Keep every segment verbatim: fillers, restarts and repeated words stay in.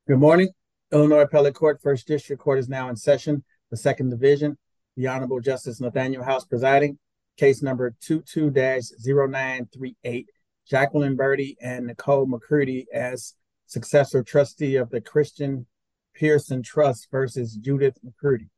Good morning. Illinois Appellate Court, First District Court is now in session. The Second Division, the Honorable Justice Nathaniel House presiding. Case number two two zero nine three eight, Jacqueline Birdie and Nicole McCurdy as successor trustee of the Christian Pearson Trust versus Judith McCurdy.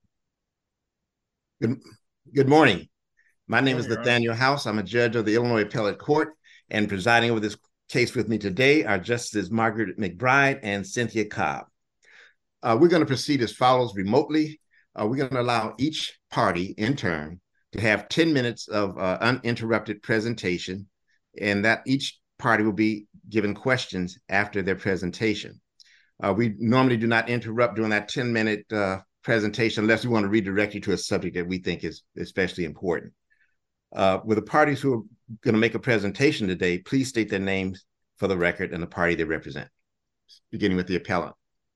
Good, good morning. My name is Nathaniel House. I'm a judge of the Illinois Appellate Court, and presiding over this case with me today are Justices Margaret McBride and Cynthia Cobb. Uh, we're going to proceed as follows remotely. Uh, we're going to allow each party in turn to have ten minutes of uh, uninterrupted presentation, and that each party will be given questions after their presentation. Uh, we normally do not interrupt during that ten minute uh, presentation unless we want to redirect you to a subject that we think is especially important. Uh, with the parties who are going to make a presentation today, please state their names for the record and the party they represent, beginning with the appellant.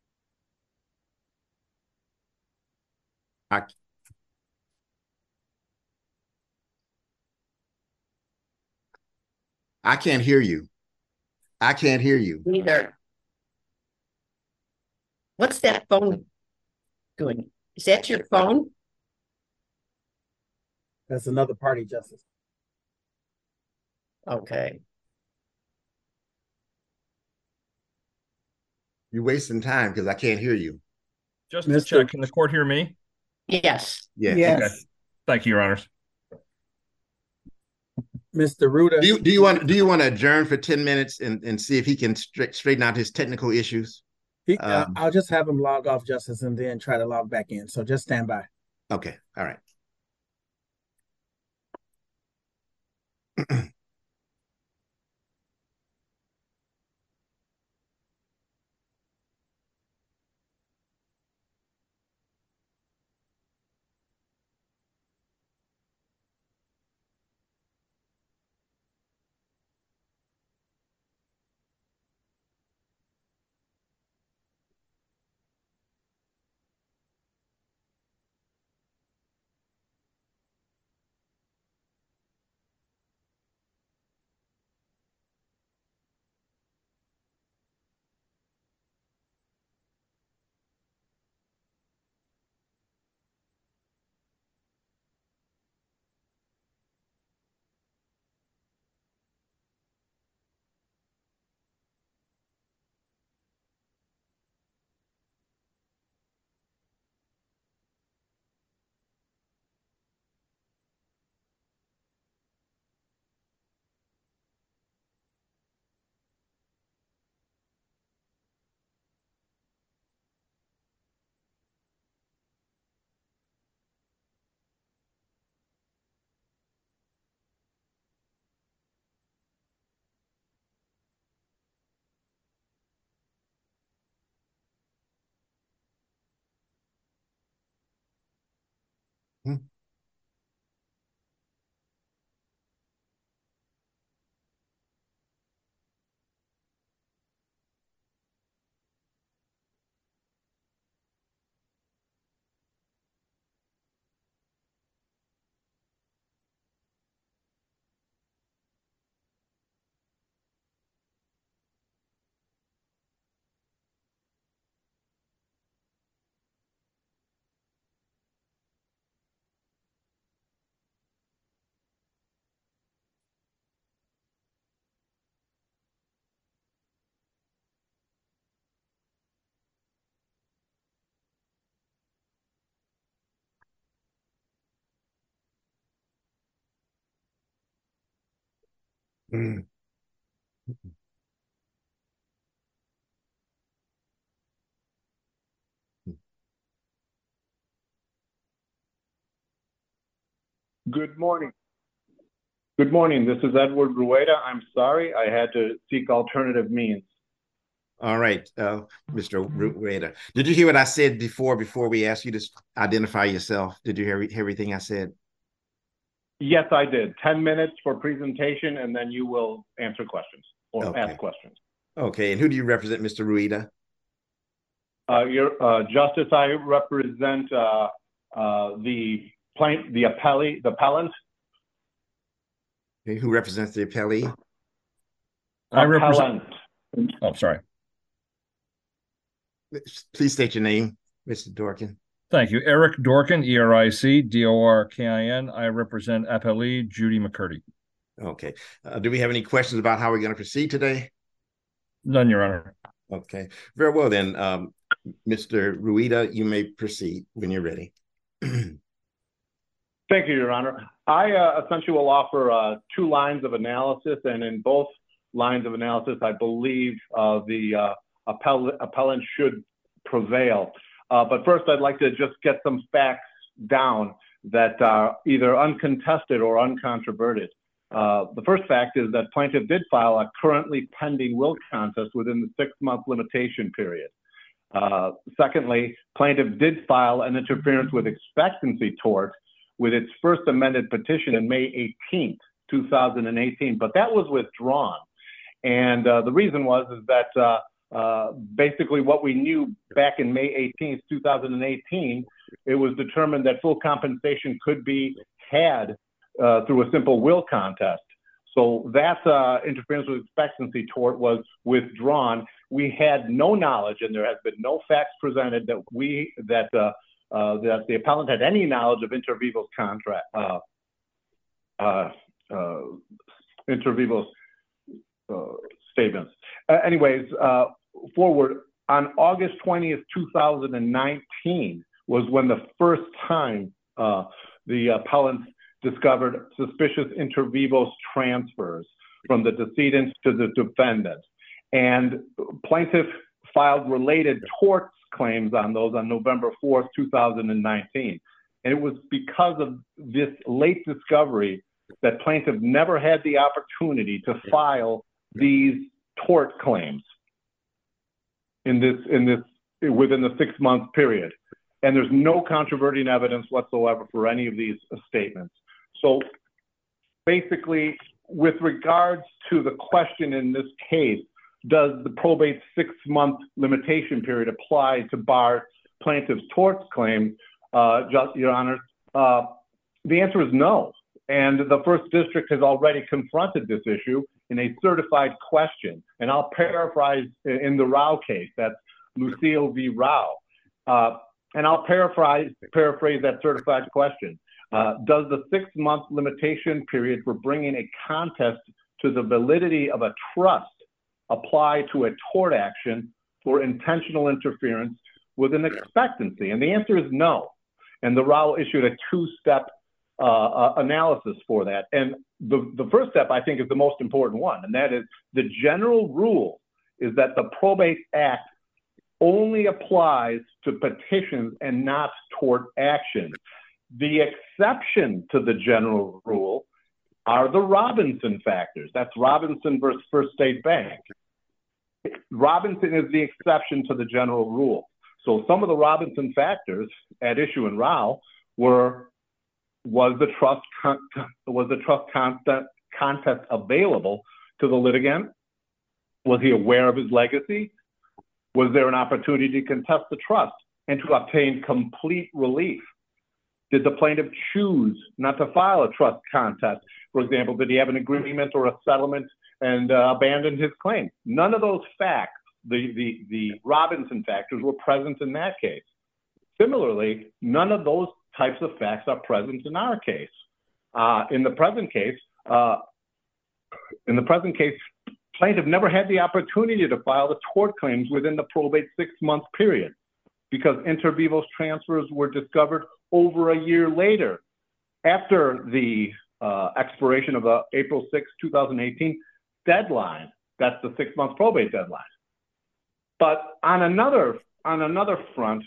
I, I can't hear you. I can't hear you. Neither. What's that phone doing? Is that your phone? That's another party, Justice. Okay. You're wasting time because I can't hear you. Just to Mister check, can the court hear me? Yes. Yes. Yes. Okay. Thank you, Your Honors. Mister Ruda. Do you, do you want do you want to adjourn for ten minutes and, and see if he can stra straighten out his technical issues? He, um, uh, I'll just have him log off, Justice, and then try to log back in. So just stand by. Okay. All right. Hmm. Mm. Good morning. Good morning. This is Edward Rueda. I'm sorry, I had to seek alternative means. All right, uh, Mister Rueda. Did you hear what I said before, before we asked you to identify yourself? Did you hear, hear everything I said? Yes, I did. ten minutes for presentation, and then you will answer questions or Okay. ask questions. Okay, and who do you represent, Mister Rueda? Uh, your uh, Justice, I represent uh, uh, the plaintiff, the appellee, the appellant. Okay, who represents the appellee? I represent. Oh, sorry. Please state your name, Mister Dorkin. Thank you. Eric Dorkin, E R I C D O R K I N. I represent appellee Judy McCurdy. Okay. Uh, do we have any questions about how we're going to proceed today? None, Your Honor. Okay. Very well then. Um, Mister Rueda, you may proceed when you're ready. Thank you, Your Honor. I uh, essentially will offer uh, two lines of analysis, and in both lines of analysis, I believe uh, the uh, appell appellant should prevail. Uh, but first, I'd like to just get some facts down that are either uncontested or uncontroverted. Uh, the first fact is that plaintiff did file a currently pending will contest within the six-month limitation period. Uh, secondly, plaintiff did file an interference with expectancy tort with its first amended petition in May eighteenth, two thousand eighteen, but that was withdrawn. And uh, the reason was is that uh, uh, basically what we knew back in May eighteenth, two thousand eighteen, it was determined that full compensation could be had uh, through a simple will contest. So that uh, interference with expectancy tort was withdrawn. We had no knowledge, and there has been no facts presented that we that uh, uh, that the appellant had any knowledge of inter vivos contract uh, uh, uh, inter vivos uh, statements. Uh, anyways, uh, forward on August twentieth, two thousand nineteen was when the first time uh, the appellant discovered suspicious inter vivos transfers from the decedent to the defendant. And plaintiff filed related tort claims on those on November fourth, two thousand nineteen. And it was because of this late discovery that plaintiff never had the opportunity to file these tort claims in this, in this, within the six month period. And there's no controverting evidence whatsoever for any of these statements. So basically, with regards to the question in this case, does the probate six-month limitation period apply to bar plaintiff's torts claim, uh, just, Your Honor? Uh, the answer is no. And the First District has already confronted this issue in a certified question. And I'll paraphrase in the Rao case, that's Lucille v. Rao. Uh, and I'll paraphrase, paraphrase that certified question. Uh, does the six-month limitation period for bringing a contest to the validity of a trust apply to a tort action for intentional interference with an expectancy? And the answer is no. And the Rao issued a two-step uh, uh, analysis for that. And the, the first step, I think, is the most important one, and that is the general rule is that the Probate Act only applies to petitions and not tort actions. The exception to the general rule are the Robinson factors. That's Robinson versus First State Bank. Robinson is the exception to the general rule. So some of the Robinson factors at issue in Rao were, was the trust con was the trust contest, contest available to the litigant? Was he aware of his legacy? Was there an opportunity to contest the trust and to obtain complete relief? Did the plaintiff choose not to file a trust contest? For example, did he have an agreement or a settlement and uh, abandon his claim? None of those facts, the, the, the Robinson factors, were present in that case. Similarly, none of those types of facts are present in our case. Uh, in the present case, uh, in the present case, plaintiff never had the opportunity to file the tort claims within the probate six-month period because inter vivos transfers were discovered over a year later, after the uh, expiration of the April sixth, two thousand eighteen deadline. That's the six-month probate deadline. But on another, on another front,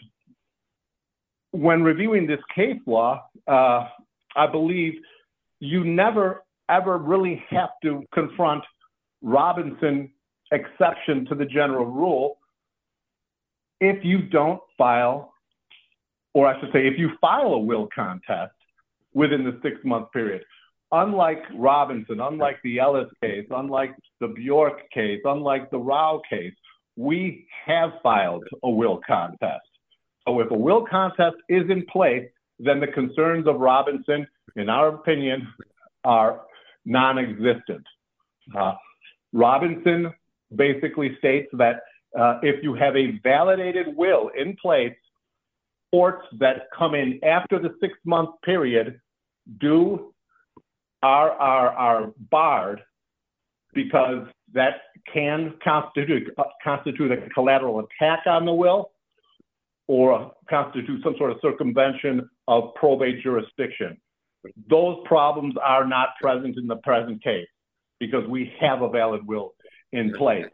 when reviewing this case law, uh, I believe you never, ever really have to confront Robinson exception to the general rule if you don't file, or I should say, if you file a will contest within the six-month period. Unlike Robinson, unlike the Ellis case, unlike the Bjork case, unlike the Rao case, we have filed a will contest. So if a will contest is in place, then the concerns of Robinson, in our opinion, are non-existent. Uh, Robinson basically states that Uh, if you have a validated will in place, courts that come in after the six-month period do are, are, are barred because that can constitute, uh, constitute a collateral attack on the will or constitute some sort of circumvention of probate jurisdiction. Those problems are not present in the present case because we have a valid will in place.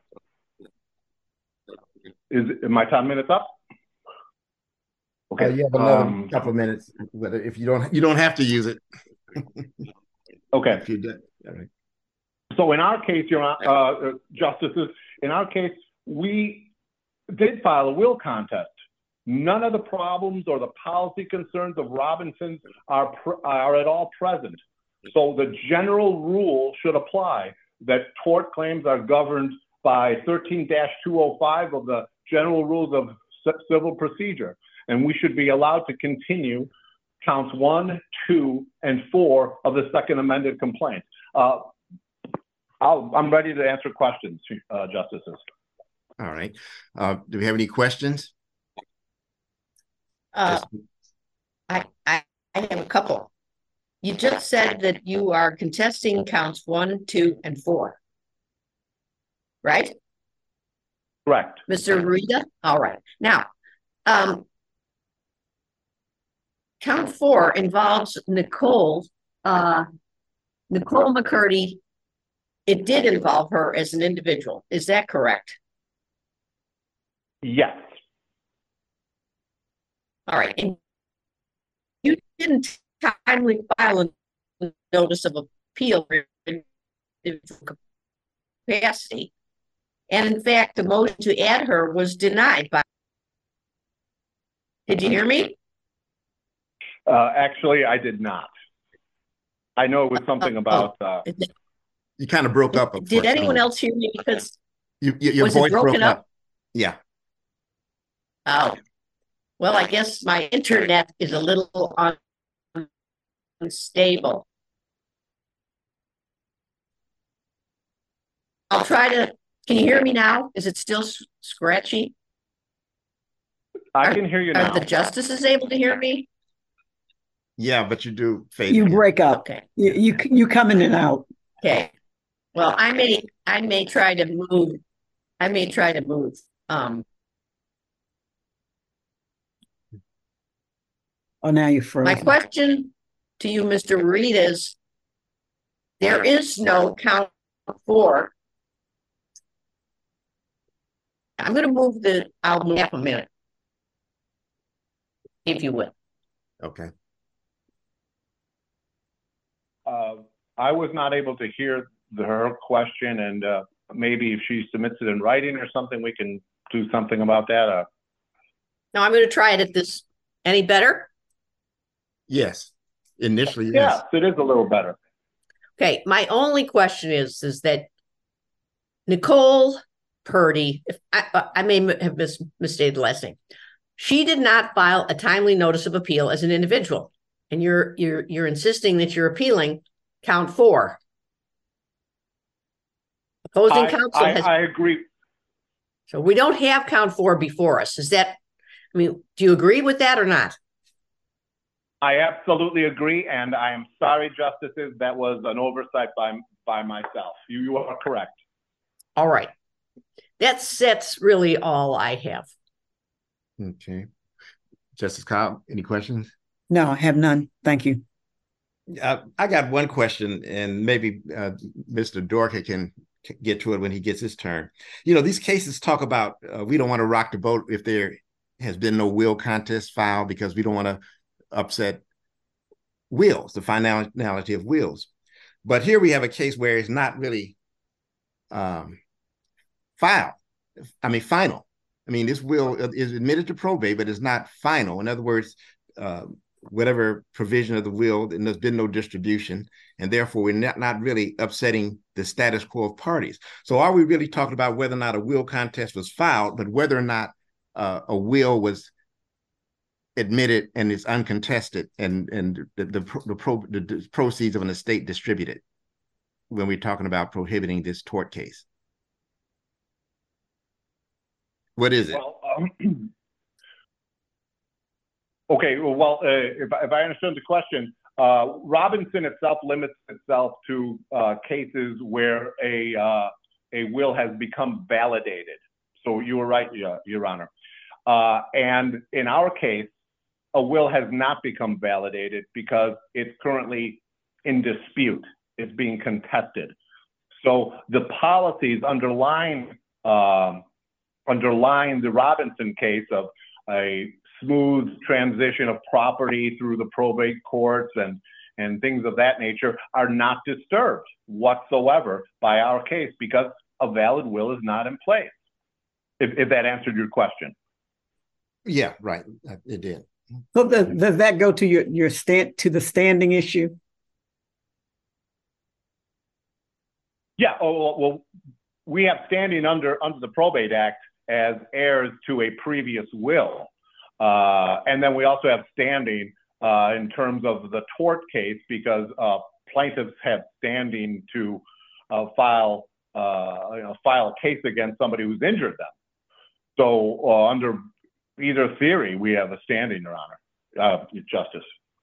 Is, is my time minutes up? Okay, uh, you have another um, couple of minutes, but if you don't, you don't have to use it. Okay. If you did. All right. So in our case, Your Honor, uh, Justices, in our case, we did file a will contest. None of the problems or the policy concerns of Robinson's are, are at all present. So the general rule should apply that tort claims are governed by thirteen dash two oh five of the General Rules of Civil Procedure. And we should be allowed to continue counts one, two, and four of the second amended complaint. Uh, I'll, I'm ready to answer questions, uh, Justices. All right. Uh, do we have any questions? Uh, I, I, I have a couple. You just said that you are contesting counts one, two, and four, right? Correct. Mister Rita? All right. Now, um, count four involves Nicole, uh, Nicole McCurdy. It did involve her as an individual. Is that correct? Yes. All right. And you didn't timely file a notice of appeal in capacity. And in fact, the motion to add her was denied by. Did you hear me? Uh, actually, I did not. I know it was something about. Uh, you kind of broke up. Did anyone else hear me? Because you, you, your voice broke up? up. Yeah. Oh, well, I guess my internet is a little unstable. I'll try to. Can you hear me now? Is it still scratchy? I are, can hear you now. Are the justices able to hear me? Yeah, but you do fade. You break up. Okay. You, you you come in and out. Okay. Well, I may I may try to move. I may try to move. Um. Oh, now you're frozen. My question to you, Mister Reed, is there is no count four. I'm going to move the. I'll move a minute, if you will. Okay. Uh, I was not able to hear the, her question, and uh, maybe if she submits it in writing or something, we can do something about that. Uh, no, I'm going to try it at this. Any better? Yes. Initially, yes. Yes, it is a little better. Okay. My only question is, is that Nicole Purdy, if I, I may have mis misstated the last name, she did not file a timely notice of appeal as an individual. And you're you're you're insisting that you're appealing count four. Opposing I, counsel I, has. I agree. So we don't have count four before us. Is that? I mean, do you agree with that or not? I absolutely agree, and I am sorry, Justices, that was an oversight by by myself. You, you are correct. All right, that's that's really all I have. Okay, Justice Cobb, any questions? No, I have none. Thank you. Uh, I got one question, and maybe uh, Mister Dorka can get to it when he gets his turn. You know, these cases talk about uh, we don't want to rock the boat if there has been no will contest filed because we don't want to upset wills, the finality of wills. But here we have a case where it's not really um, filed. I mean, final. I mean, this will is admitted to probate, but it's not final. In other words, uh, whatever provision of the will, and there's been no distribution, and therefore we're not, not really upsetting the status quo of parties. So are we really talking about whether or not a will contest was filed, but whether or not uh, a will was admitted and is uncontested, and and the the, the, pro, the the proceeds of an estate distributed when we're talking about prohibiting this tort case? What is it? Well, um, okay, well, uh, if, if I understand the question, uh, Robinson itself limits itself to uh, cases where a uh, a will has become validated. So you were right, Your Honor. Uh, and in our case, a will has not become validated because it's currently in dispute. It's being contested. So the policies underlying um, underlying the Robinson case of a smooth transition of property through the probate courts and and things of that nature are not disturbed whatsoever by our case because a valid will is not in place. If, if that answered your question. Yeah, right. It did. So does, does that go to your your stand to the standing issue? Yeah. Oh, well, we have standing under under the Probate Act as heirs to a previous will, uh, and then we also have standing uh, in terms of the tort case because uh, plaintiffs have standing to uh, file uh, you know file a case against somebody who's injured them. So uh, under either theory, we have a standing, Your Honor, uh, Justice.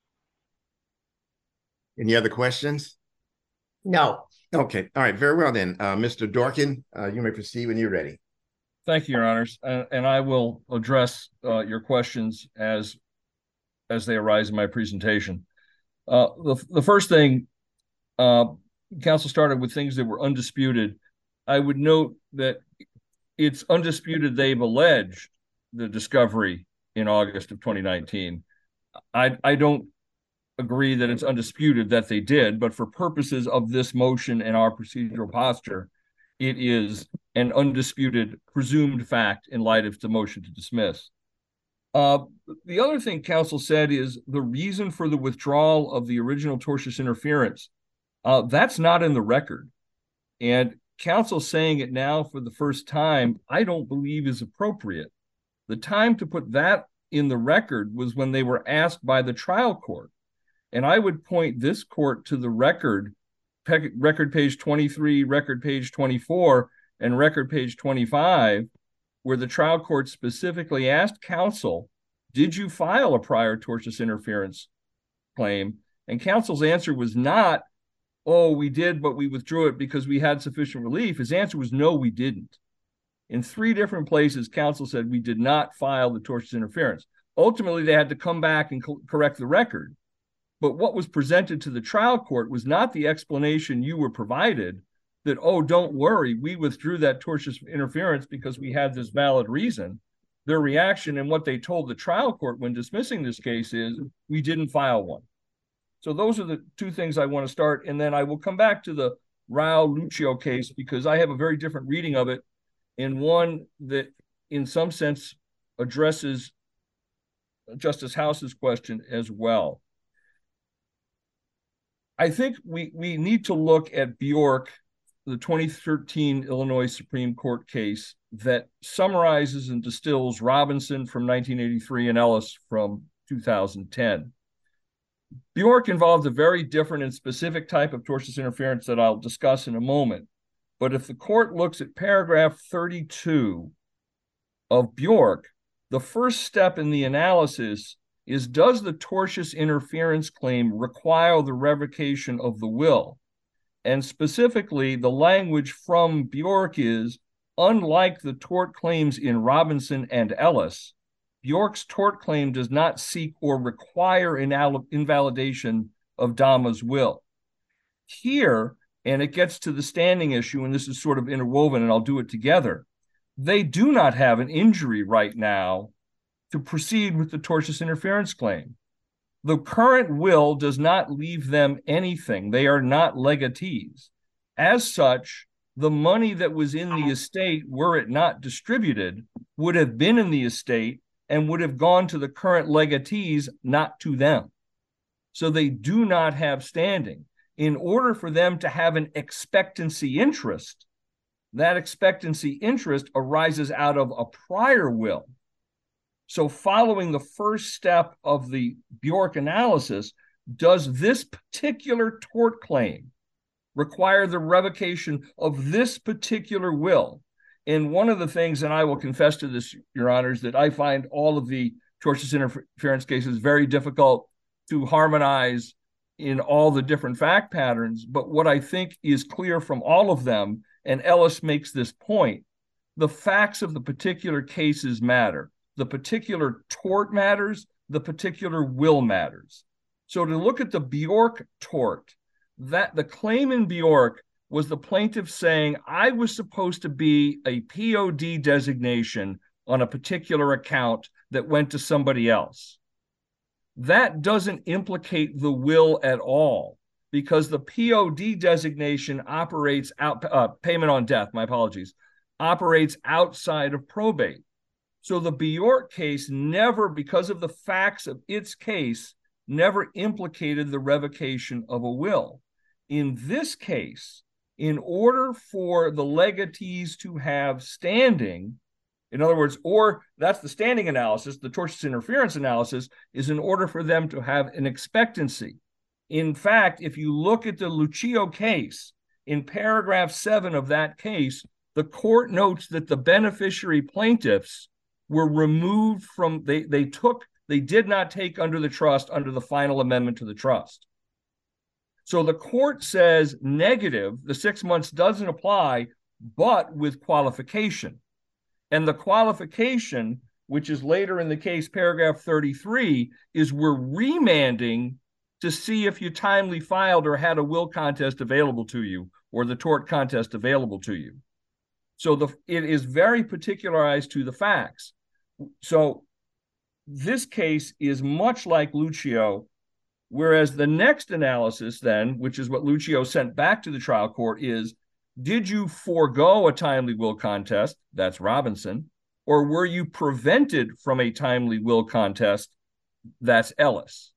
Any other questions? No. Okay. All right. Very well then. Uh, Mister Dorkin, uh, you may proceed when you're ready. Thank you, Your Honors. And, and I will address uh, your questions as, as they arise in my presentation. Uh, the, the first thing, uh, counsel started with things that were undisputed. I would note that it's undisputed they've alleged the discovery in August of twenty nineteen. I, I don't agree that it's undisputed that they did, but for purposes of this motion and our procedural posture, it is an undisputed presumed fact in light of the motion to dismiss. Uh, the other thing counsel said is the reason for the withdrawal of the original tortious interference. Uh, that's not in the record. And counsel saying it now for the first time, I don't believe is appropriate. The time to put that in the record was when they were asked by the trial court. And I would point this court to the record, record page twenty-three, record page twenty-four, and record page twenty-five, where the trial court specifically asked counsel, did you file a prior tortious interference claim? And counsel's answer was not, oh, we did, but we withdrew it because we had sufficient relief. His answer was, no, we didn't. In three different places, counsel said we did not file the tortious interference. Ultimately, they had to come back and co- correct the record. But what was presented to the trial court was not the explanation you were provided that, oh, don't worry, we withdrew that tortious interference because we had this valid reason. Their reaction and what they told the trial court when dismissing this case is we didn't file one. So those are the two things I want to start. And then I will come back to the Rao Lucio case because I have a very different reading of it, and one that in some sense addresses Justice House's question as well. I think we, we need to look at Bjork, the twenty thirteen Illinois Supreme Court case that summarizes and distills Robinson from nineteen eighty-three and Ellis from two thousand ten. Bjork involved a very different and specific type of tortious interference that I'll discuss in a moment. But if the court looks at paragraph thirty-two of Bjork, the first step in the analysis is, does the tortious interference claim require the revocation of the will? And specifically, the language from Bjork is, unlike the tort claims in Robinson and Ellis, Bjork's tort claim does not seek or require inval- invalidation of Dama's will. Here, and it gets to the standing issue, and this is sort of interwoven, and I'll do it together, they do not have an injury right now to proceed with the tortious interference claim. The current will does not leave them anything. They are not legatees. As such, the money that was in the estate, were it not distributed, would have been in the estate and would have gone to the current legatees, not to them. So they do not have standing. In order for them to have an expectancy interest, that expectancy interest arises out of a prior will. So following the first step of the Bjork analysis, does this particular tort claim require the revocation of this particular will? And one of the things, and I will confess to this, Your Honors, that I find all of the tortious interference cases very difficult to harmonize in all the different fact patterns. But what I think is clear from all of them, and Ellis makes this point, the facts of the particular cases matter. The particular tort matters, the particular will matters. So to look at the Bjork tort, that the claim in Bjork was the plaintiff saying, I was supposed to be a P O D designation on a particular account that went to somebody else. That doesn't implicate the will at all, because the P O D designation operates out, uh, payment on death, my apologies, operates outside of probate. So the Bjork case never, because of the facts of its case, never implicated the revocation of a will. In this case, in order for the legatees to have standing, in other words, or that's the standing analysis, the tortious interference analysis is in order for them to have an expectancy. In fact, if you look at the Lucio case, in paragraph seven of that case, the court notes that the beneficiary plaintiffs were removed from, they, they took, they did not take under the trust under the final amendment to the trust. So the court says negative, the six months doesn't apply, but with qualification. And the qualification, which is later in the case, paragraph thirty-three, is we're remanding to see if you timely filed or had a will contest available to you or the tort contest available to you. So the, it is very particularized to the facts. So this case is much like Lucio, whereas the next analysis then, which is what Lucio sent back to the trial court, is, did you forego a timely will contest? That's Robinson. Or were you prevented from a timely will contest? That's Ellis.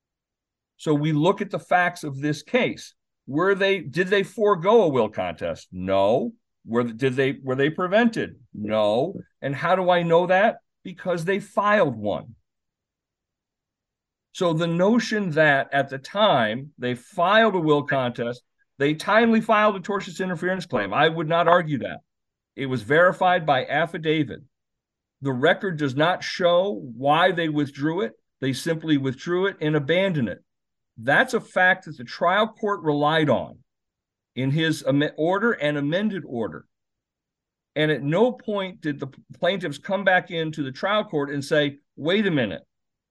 So we look at the facts of this case. Were they, did they forego a will contest? No. Were, did they, were they prevented? No. And how do I know that? Because they filed one. So the notion that at the time they filed a will contest, they timely filed a tortious interference claim, I would not argue that. It was verified by affidavit. The record does not show why they withdrew it. They simply withdrew it and abandoned it. That's a fact that the trial court relied on in his order and amended order. And at no point did the plaintiffs come back into the trial court and say, wait a minute,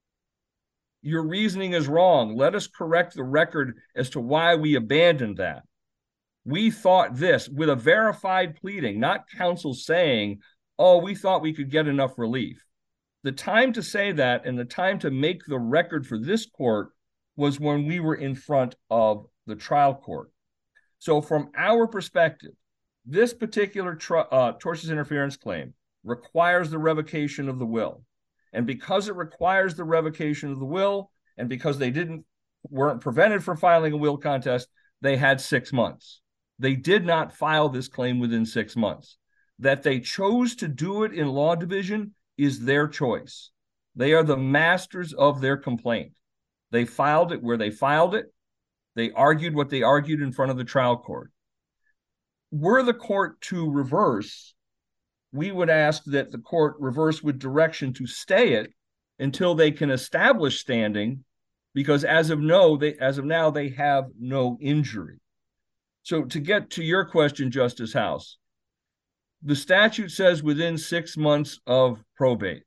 your reasoning is wrong. Let us correct the record as to why we abandoned that. We thought this, with a verified pleading, not counsel saying, oh, we thought we could get enough relief. The time to say that and the time to make the record for this court was when we were in front of the trial court. So from our perspective, this particular uh, tortious interference claim requires the revocation of the will. And because it requires the revocation of the will, and because they didn't weren't prevented from filing a will contest, they had six months. They did not file this claim within six months. That they chose to do it in law division is their choice. They are the masters of their complaint. They filed it where they filed it. They argued what they argued in front of the trial court. Were the court to reverse, we would ask that the court reverse with direction to stay it until they can establish standing, because as of no, they as of now, they have no injury. So to get to your question, Justice House, the statute says within six months of probate.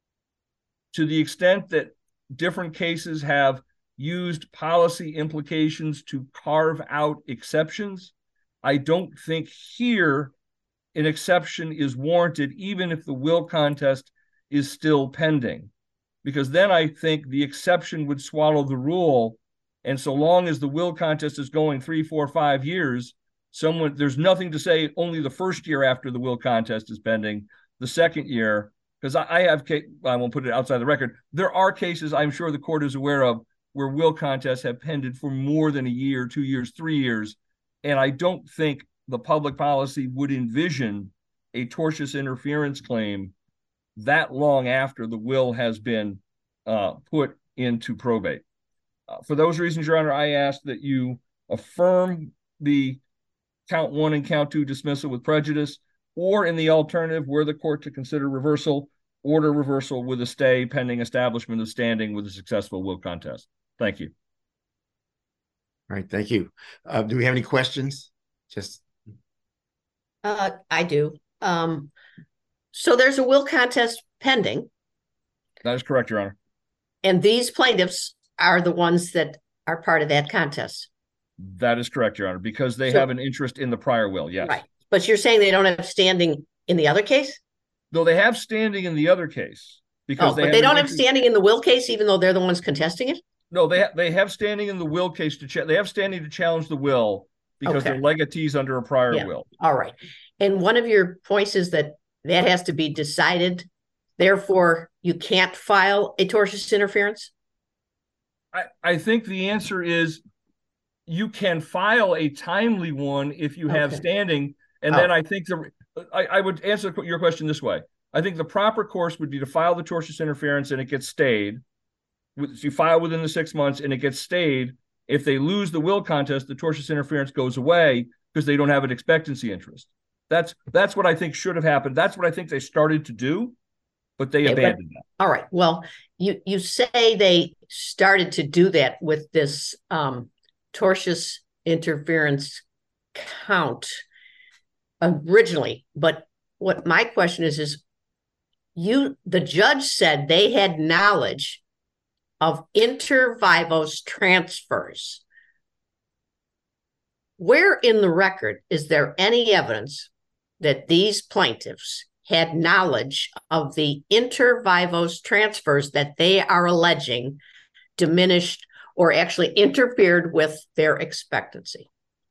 To the extent that different cases have used policy implications to carve out exceptions, I don't think here an exception is warranted, even if the will contest is still pending, because then I think the exception would swallow the rule. And so long as the will contest is going three, four, five years, someone there's nothing to say only the first year after the will contest is pending, the second year, because I, I have, I won't put it outside the record. There are cases I'm sure the court is aware of where will contests have pended for more than a year, two years, three years. And I don't think the public policy would envision a tortious interference claim that long after the will has been uh, put into probate. Uh, for those reasons, Your Honor, I ask that you affirm the count one and count two dismissal with prejudice, or in the alternative, were the court to consider reversal, order reversal with a stay pending establishment of standing with a successful will contest. Thank you. All right, thank you. Uh, do we have any questions? Just Uh, I do. Um, so there's a will contest pending. That is correct, Your Honor. And these plaintiffs are the ones that are part of that contest. That is correct, Your Honor, because they So- have an interest in the prior will, yes. Right. But you're saying they don't have standing in the other case? Though they have standing in the other case. Because Oh, they but have they an don't have interest- standing in the will case, even though they're the ones contesting it? No, they, ha- they have standing in the will case to cha- they have standing to challenge the will because Okay. they're legatees under a prior Yeah. will. All right. And one of your points is that that has to be decided. Therefore, you can't file a tortious interference? I, I think the answer is you can file a timely one if you have Okay. standing. And Oh. then I think the I, I would answer your question this way. I think the proper course would be to file the tortious interference and it gets stayed. With- You file within the six months and it gets stayed. If they lose the will contest, the tortious interference goes away because they don't have an expectancy interest. That's that's what I think should have happened. That's what I think they started to do, but they Okay, but- abandoned that. All right. Well, you you say they started to do that with this um, tortious interference count originally, but what my question is is you the judge said they had knowledge of inter vivos transfers. Where in the record is there any evidence that these plaintiffs had knowledge of the inter vivos transfers that they are alleging diminished or actually interfered with their expectancy?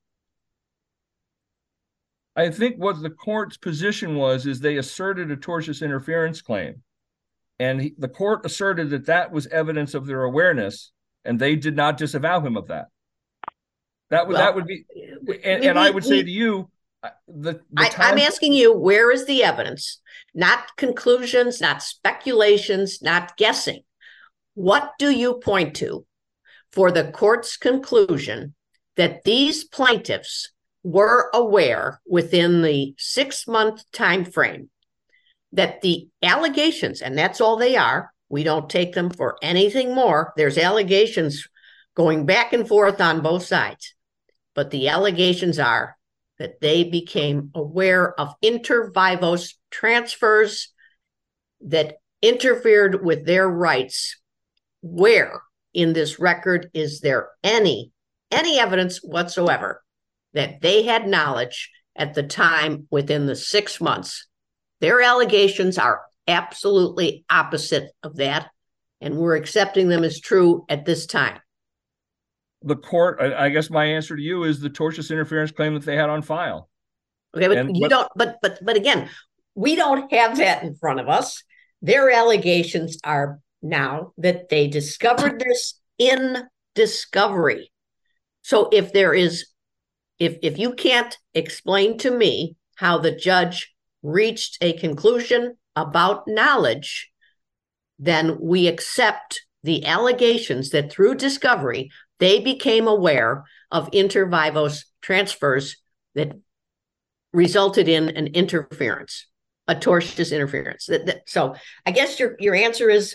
I think what the court's position was is they asserted a tortious interference claim. And he, the court asserted that that was evidence of their awareness, and they did not disavow him of that. That would Well, that would be, and, we- and I would we- say to you, uh, the, the I, time, I'm asking you, where is the evidence? Not conclusions, not speculations, not guessing. What do you point to for the court's conclusion that these plaintiffs were aware within the six-month time frame that the allegations, and that's all they are, we don't take them for anything more. There's allegations going back and forth on both sides, but the allegations are that they became aware of inter vivos transfers that interfered with their rights. Where in this record is there any any evidence whatsoever that they had knowledge at the time within the six months? Their allegations are absolutely opposite of that, and we're accepting them as true at this time. the court, I, I guess my answer to you is the tortious interference claim that they had on file. Okay, but And you what- don't. But but but again, we don't have that in front of us. Their allegations are now that they discovered this in discovery. So if there is, if if you can't explain to me how the judge reached a conclusion about knowledge, then we accept the allegations that through discovery they became aware of inter vivos transfers that resulted in an interference, a tortious interference. That, that, so I guess your your answer is,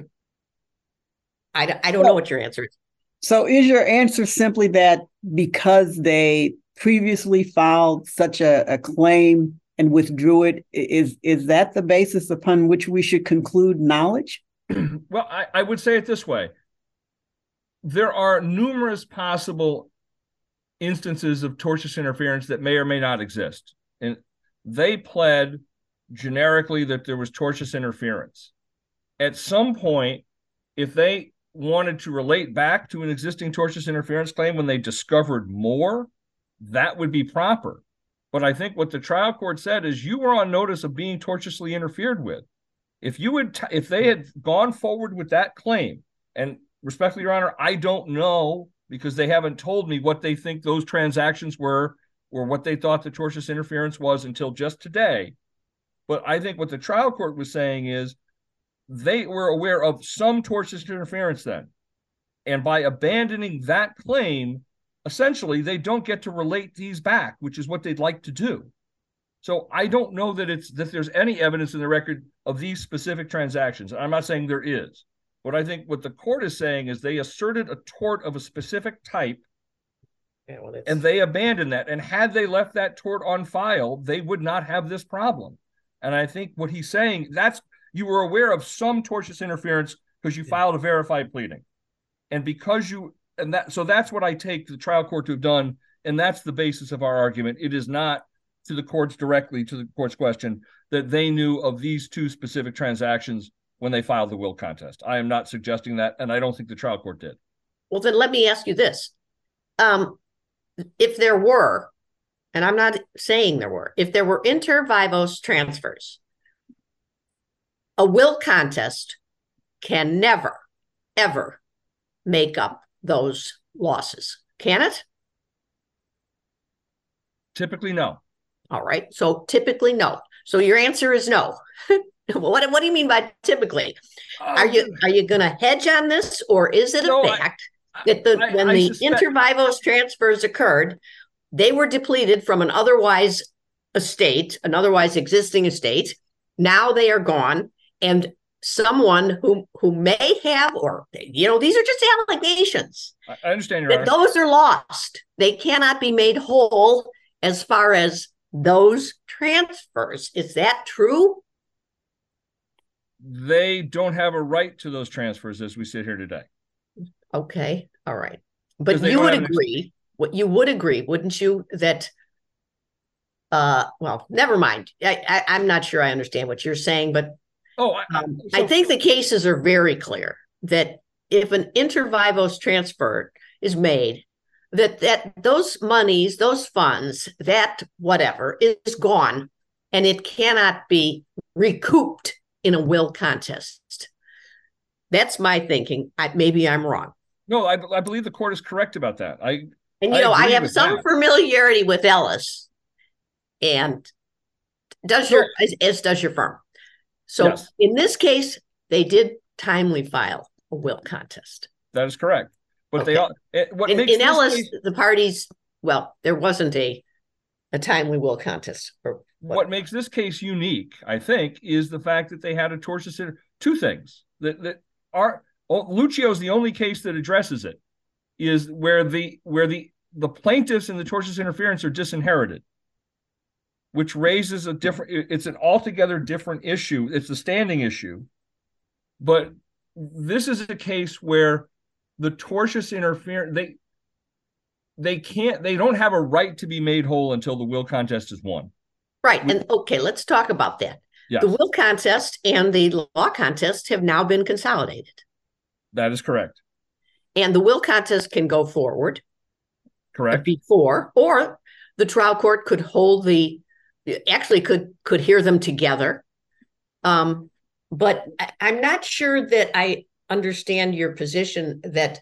I, I don't know what your answer is. So is your answer simply that because they previously filed such a, a claim and withdrew it, is is that the basis upon which we should conclude knowledge? Well, I, I would say it this way. There are numerous possible instances of tortious interference that may or may not exist. And they pled generically that there was tortious interference. At some point, if they wanted to relate back to an existing tortious interference claim when they discovered more, that would be proper. But I think what the trial court said is you were on notice of being tortiously interfered with. If you would, t- if they had gone forward with that claim, and respectfully, Your Honor, I don't know because they haven't told me what they think those transactions were or what they thought the tortious interference was until just today. But I think what the trial court was saying is they were aware of some tortious interference then. And by abandoning that claim, essentially, they don't get to relate these back, which is what they'd like to do. So I don't know that it's that there's any evidence in the record of these specific transactions. I'm not saying there is. What I think what the court is saying is they asserted a tort of a specific type, yeah, well, and they abandoned that. And had they left that tort on file, they would not have this problem. And I think what he's saying, that's you were aware of some tortious interference because you yeah. filed a verified pleading. And because you and that so that's what I take the trial court to have done. And that's the basis of our argument. It is not to the courts directly to the court's question that they knew of these two specific transactions when they filed the will contest. I am not suggesting that, and I don't think the trial court did. Well, then let me ask you this. Um, if there were, and I'm not saying there were, if there were inter vivos transfers, a will contest can never, ever make up those losses, can it? Typically, no. All right. So typically, no. So your answer is no. What, what do you mean by typically? Um, are you are you going to hedge on this, or is it a no, fact I, that the I, when I the suspect- inter vivos transfers occurred, they were depleted from an otherwise estate, an otherwise existing estate? Now they are gone, and someone who who may have, or you know, these are just allegations. I understand your that those are lost. They cannot be made whole as far as those transfers. Is that true? They don't have a right to those transfers as we sit here today. Okay. All right. But you would agree, what you would agree, wouldn't you, that, uh, well, never mind. I, I, I'm not sure I understand what you're saying, but oh, I, um, so- I think the cases are very clear that if an inter vivos transfer is made, that that those monies, those funds, that whatever is gone, and it cannot be recouped in a will contest. That's my thinking. I, maybe I'm wrong. No, I, I believe the court is correct about that. I and you I know I have some that. familiarity with Ellis, and does your so, as, as does your firm. So yes. In this case, they did timely file a will contest. That is correct. But okay. they all it, what in, makes in Ellis case, the parties. Well, there wasn't a a timely will contest. Or what. what makes this case unique, I think, is the fact that they had a tortious inter- two things that that are oh, Lucio is the only case that addresses it, is where the where the the plaintiffs in the tortious interference are disinherited, which raises a different. It's an altogether different issue. It's a standing issue, but this is a case where the tortious interference they. They can't, they don't have a right to be made whole until the will contest is won. Right. And okay, let's talk about that. Yes. The will contest and the law contest have now been consolidated. That is correct. And the will contest can go forward. Correct. Before, or the trial court could hold the, actually could, could hear them together. Um, but I'm not sure that I understand your position that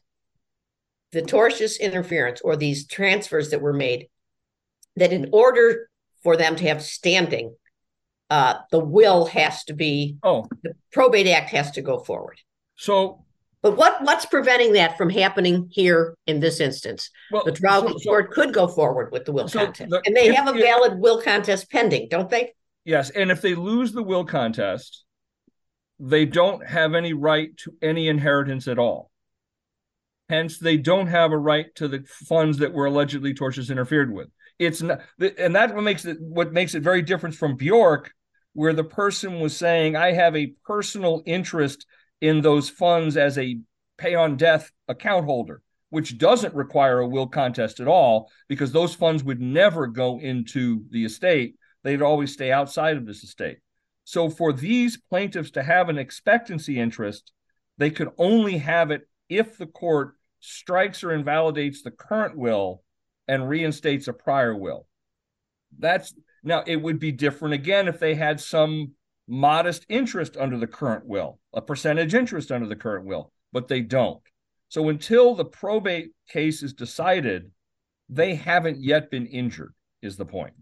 the tortious interference or these transfers that were made, that in order for them to have standing, uh, the will has to be, oh, the probate act has to go forward. So, but what what's preventing that from happening here in this instance? Well, the trial so, court so, could go forward with the will so contest, the, and they if, have a valid if, will contest pending, don't they? Yes, and if they lose the will contest, they don't have any right to any inheritance at all. Hence, they don't have a right to the funds that were allegedly tortious interfered with. It's not, and that's what makes it what makes it very different from Bjork, where the person was saying, "I have a personal interest in those funds as a pay on death account holder," which doesn't require a will contest at all, because those funds would never go into the estate; they'd always stay outside of this estate. So, for these plaintiffs to have an expectancy interest, they could only have it if the court strikes or invalidates the current will and reinstates a prior will. That's now it would be different again if they had some modest interest under the current will, a percentage interest under the current will, but they don't. So until the probate case is decided, they haven't yet been injured, is the point.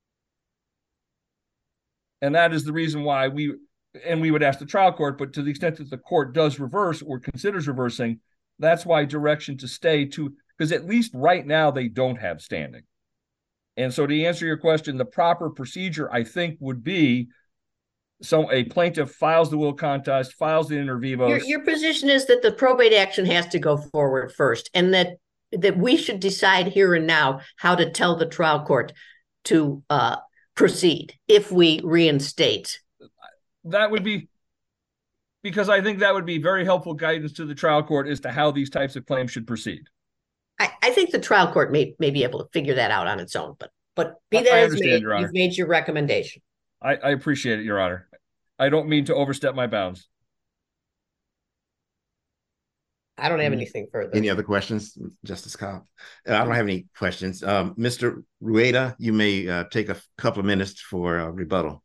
And that is the reason why we, and we would ask the trial court, but to the extent that the court does reverse or considers reversing, that's why direction to stay to, because at least right now they don't have standing. And so to answer your question, the proper procedure, I think, would be so a plaintiff files the will contest, files the inter vivos. Your, your position is that the probate action has to go forward first, and that that we should decide here and now how to tell the trial court to uh, proceed if we reinstate. That would be, because I think that would be very helpful guidance to the trial court as to how these types of claims should proceed. I, I think the trial court may, may be able to figure that out on its own, but but be that I as understand, may, Your Honor. you've made your recommendation. I, I appreciate it, Your Honor. I don't mean to overstep my bounds. I don't have Any- anything further. Any other questions, Justice Cobb? Uh, I don't have any questions. Um, Mister Rueda, you may uh, take a couple of minutes for uh, rebuttal.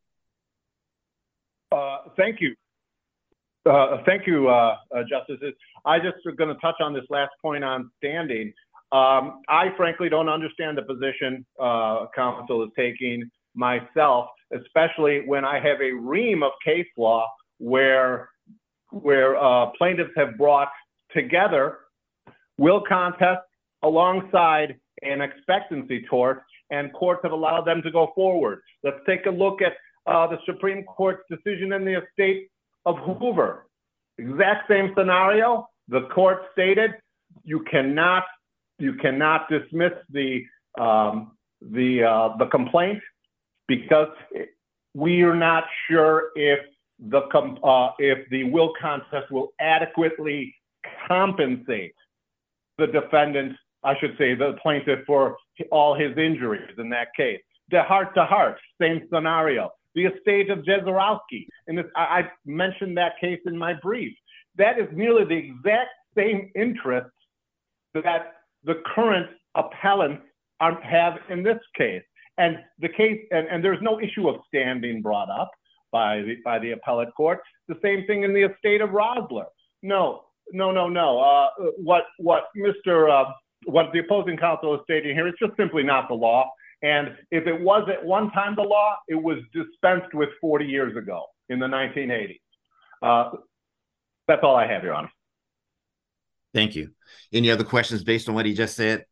Uh, thank you. Uh, thank you, uh, uh, Justices. I just was going to touch on this last point on standing. Um, I frankly don't understand the position uh, counsel is taking myself, especially when I have a ream of case law where where uh, plaintiffs have brought together will contests alongside an expectancy tort, and courts have allowed them to go forward. Let's take a look at uh, the Supreme Court's decision in the estate of Hoover. Exact same scenario. The court stated you cannot you cannot dismiss the um, the uh, the complaint because we are not sure if the uh, if the will contest will adequately compensate the defendant, I should say the plaintiff, for all his injuries in that case. The heart to heart, same scenario. The estate of Jezerowski, and this, I, I mentioned that case in my brief. That is nearly the exact same interest that the current appellants are, have in this case. And the case, and, and there's no issue of standing brought up by the, by the appellate court. The same thing in the estate of Rosler. No, no, no, no. Uh, what what Mister Uh, what the opposing counsel is stating here, it's just simply not the law. And if it was at one time the law, it was dispensed with forty years ago in the nineteen eighties. Uh, that's all I have, Your Honor. Thank you. Any other questions based on what he just said?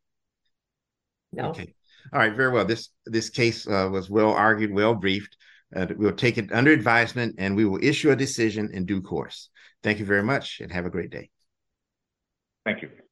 No. Okay. All right. Very well. This this case uh, was well argued, well briefed. Uh, we'll take it under advisement, and we will issue a decision in due course. Thank you very much, and have a great day. Thank you.